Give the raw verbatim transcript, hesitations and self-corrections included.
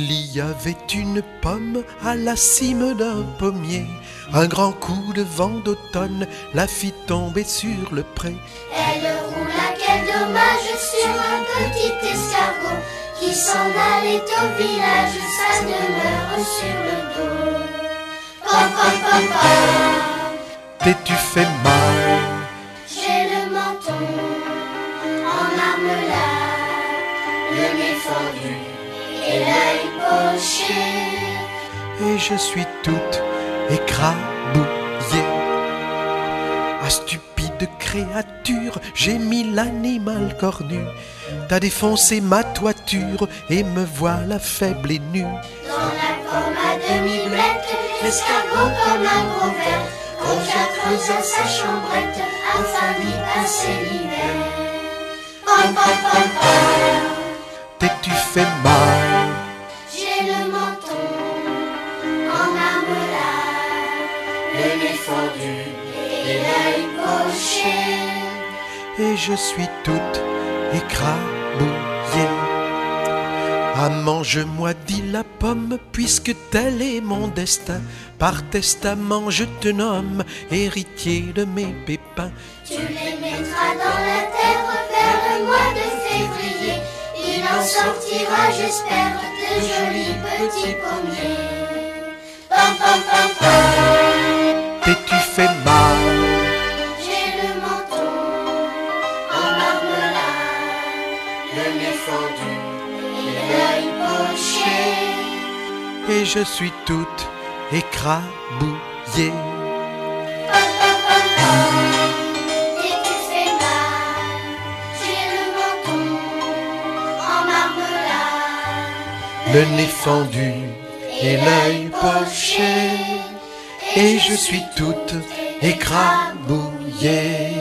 Il y avait une pomme à la cime d'un pommier. Un grand coup de vent d'automne la fit tomber sur le pré. Elle roula, quel dommage, sur un petit escargot qui s'en allait au village, sa demeure sur le dos. Pom pom pom pom. T'es-tu fait mal? J'ai le menton en marmelade, le nez fendu et l'œil poché. Et je suis toute écrabouillée. Ah, stupide créature, j'ai mis l'animal cornu. T'as défoncé ma toiture et me voilà faible et nu. Dans la pomme à demi-blette, l'escargot comme un gros ver congèle à sa chambrette afin d'y passer l'hiver. Pom pom pom pom. T'es-tu fait mal? J'ai le menton en marmelade, le nez fendu et l'œil poché. Et je suis toute écrabouillée. Ah, mange-moi, dit la pomme, puisque tel est mon destin. Par testament je te nomme héritier de mes pépins. Tu les mettras dans la terre vers le mois de février. Il en sortira, j'espère, de jolis petits pommiers. Pom pom pom pom. T'es-tu fait mal? J'ai le menton en marmelade, le nez fendu et l'œil poché. Et je suis toute écrabouillée. T'es-tu fait mal? J'ai le menton en marmelade, Le nez fendu et l'œil poché. Et je suis toute écrabouillée.